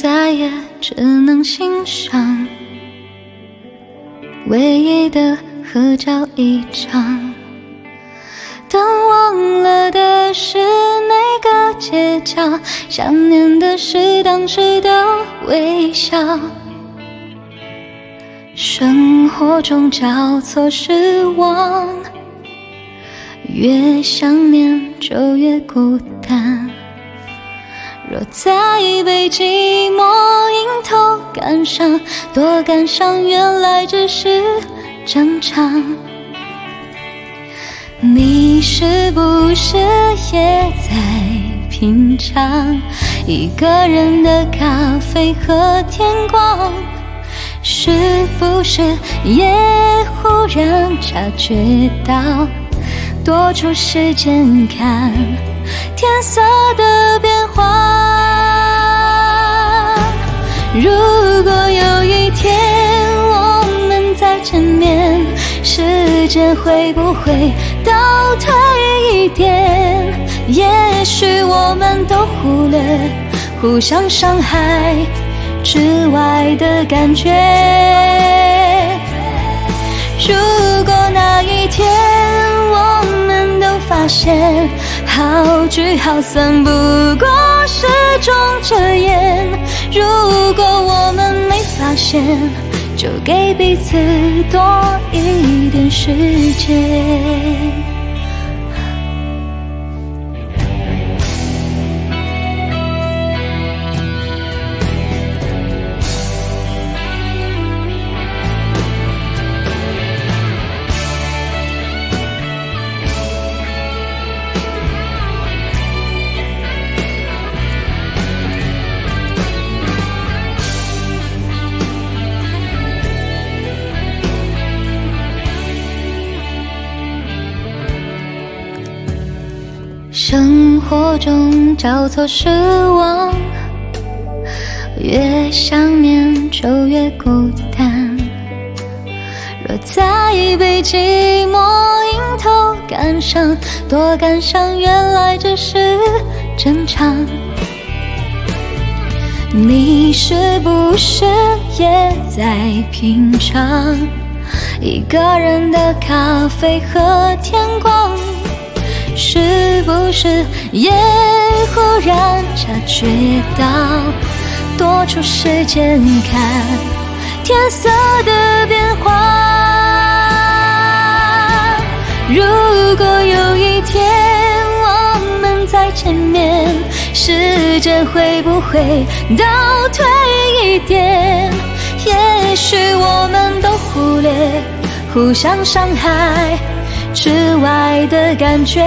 再也只能欣赏唯一的合照一张，但忘了的是那个街角，想念的是当时的微笑。生活中交错失望，越想念就越孤单。若再被寂寞迎头赶上，多感伤原来只是正常。你是不是也在品尝一个人的咖啡和天光？是不是也忽然察觉到多出时间看天色的变化？如果有一天我们再见面，时间会不会倒退一点？也许我们都忽略互相伤害之外的感觉。如果那一天我们都发现好聚好散不过是种遮掩，如果我们没发现，就给彼此多一点时间。生活中交错失望，越想念就越孤单。若再被寂寞迎头赶上，多感伤原来只是正常。你是不是也在品尝一个人的咖啡和天光？是不是也忽然察觉到多出时间看天色的变化？如果有一天我们再见面，时间会不会倒退一点？也许我们都忽略互相伤害之外的感觉。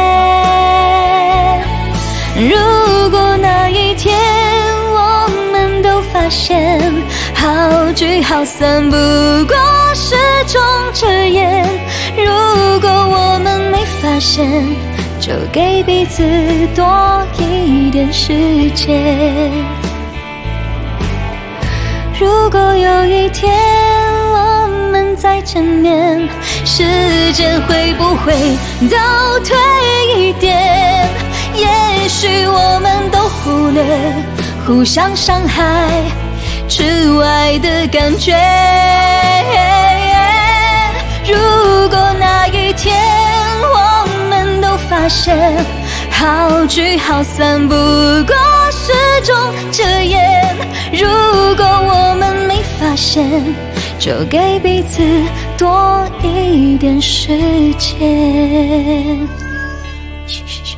如果那一天我们都发现好聚好散不过是种遮掩，如果我们没发现，就给彼此多一点时间。如果有一天我们再见面，时间会不会倒退一点？也许我们都忽略互相伤害之外的感觉。如果那一天我们都发现好聚好散不过是种遮掩，如果我们没发现，就给彼此多一点时间。嘘嘘嘘。